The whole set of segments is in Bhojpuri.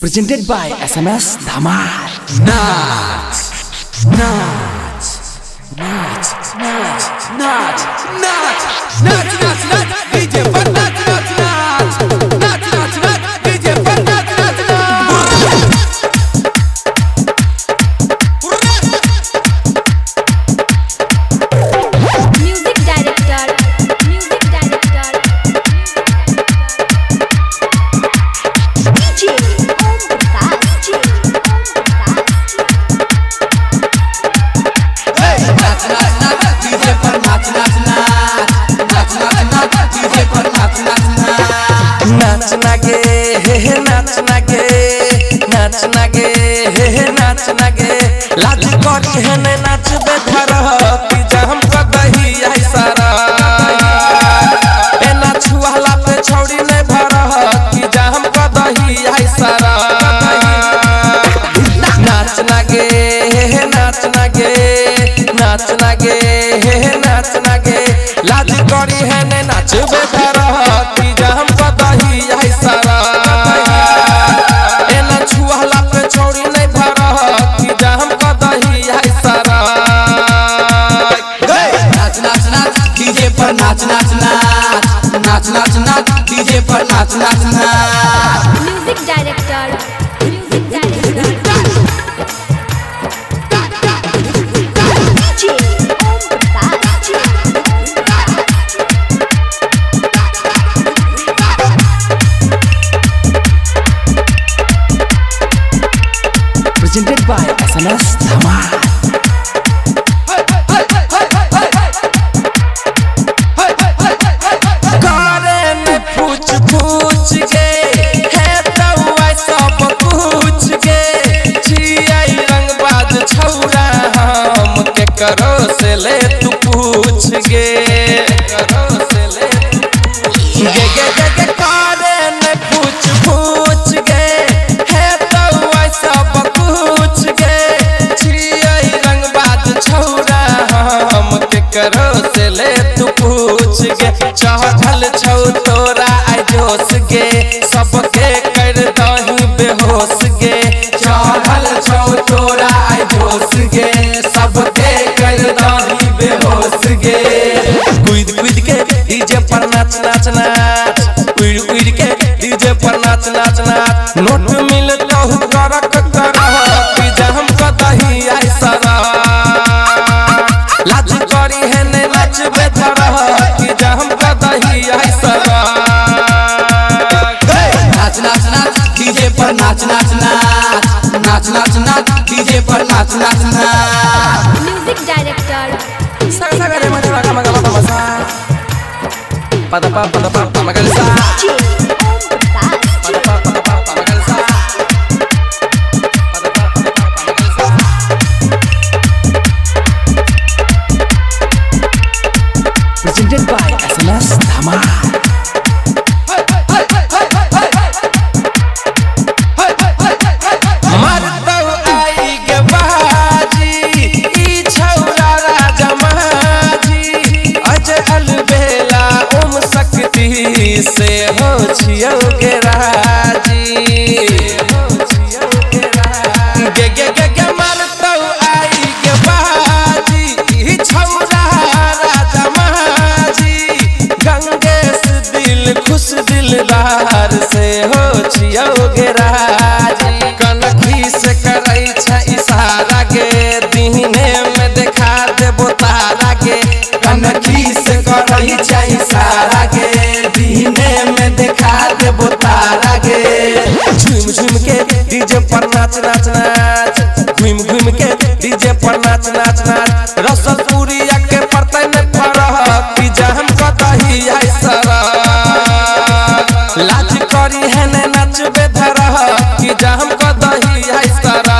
Presented by SMS Dhamal. Naach, naach, naach, naach, naach, naach, naach, naach, naach, DJ पर नाच नाच नाच, नाच नाच नाच, DJ पर नाच नाच नाच. Music director, music director, DJ Om Prakash, नाच नाच नाच, DJ पर नाच नाच नाच, नाच नाच नाच, DJ पर नाच नाच नाच. नाच नागे हे नाच नागे, नाच नागे हे नाच नागे. लाज करी है ने नाच बेधर की जम कदही आई सारा. ए नाच वाला पे छौड़ी ने भर की जम कदही आई सारा. नाच नागे हे नाच नागे, नाच नागे हे नाच नागे. लाज करी है ने नाच बेधर की जम कदही आई सारा. ए नाच वाला पे छौड़ी ने भर की जम कदही आई सारा. नाच नाच नाच, डीजे पर नाच नाच नाच, नाच नाच नाच, डीजे पर नाच नाच नाच. music director, music director, DJ Om Prakash. Presented by SMS Dhamal. करे में पूछ पूछ के है तौआ सब पूछ के. छियाई रंगबाज छौरा हम के करो से ले तू पूछ गे. करो से ले गे गे गे गे. करे में पूछ पूछ के है तौआ सब पूछ के. छियाई रंगबाज छौरा हम के करो से ले तू पूछ गे. चढ़ल छौ तोरा आई जोश गे, सबके कर दही बेहोश गे. चढ़ल छौ तोरा आई जोश गे, सबके कर दही बेहोश गे. कूद कूद के डीजे पर नाच नाच नाच, उड़ उड़ के डीजे पर नाच नाच नाच. नोट मिल कहू करक करह की जम कदही आई सारा. लाज करी है ने नाच बेधर की जम कदही आई सारा. नाच नाच नाच, डीजे पर नाच नाच नाच, नाच नाच नाच, डीजे पर नाच नाच नाच. Music director, Sagare magala magala masa. Pada pa magal sa. DJ Om Prakash. Pada pa magal sa. Pada pa magal sa. Presented by SMS Dhamal. मरदौ आई गे बाजी, ई छौरा राजा महाजी. अजय अलबेला ओम शक्ति से हो छियौ गे राजी. गे गे गे गे मरदौ आई गे बाजी, ई छौरा राजा महाजी. गंगेश दिल खुश दिलदार से हो छियौ गे राजी. कनखी से करै छ इशारा गे, दीने में देखा देबो तारा गे. कनखी से करै छ इशारा गे, दीने में देखा देबो तारा गे. झूम झूम के डीजे पर नाच नाच नाच, घूम घूम के डीजे पर नाच नाच नाच. रसलपुरिया के परतै ने परह की जम कदही आई सारा. लाज करी है ने नाच बेधर की जम कदही आई सारा.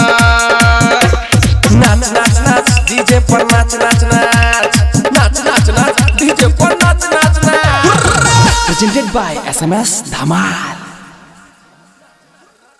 नाच नाच नाच, डीजे पर नाच नाच नाच, नाच नाच नाच, डीजे पर नाच नाच नाच. Presented by SMS Dhamal.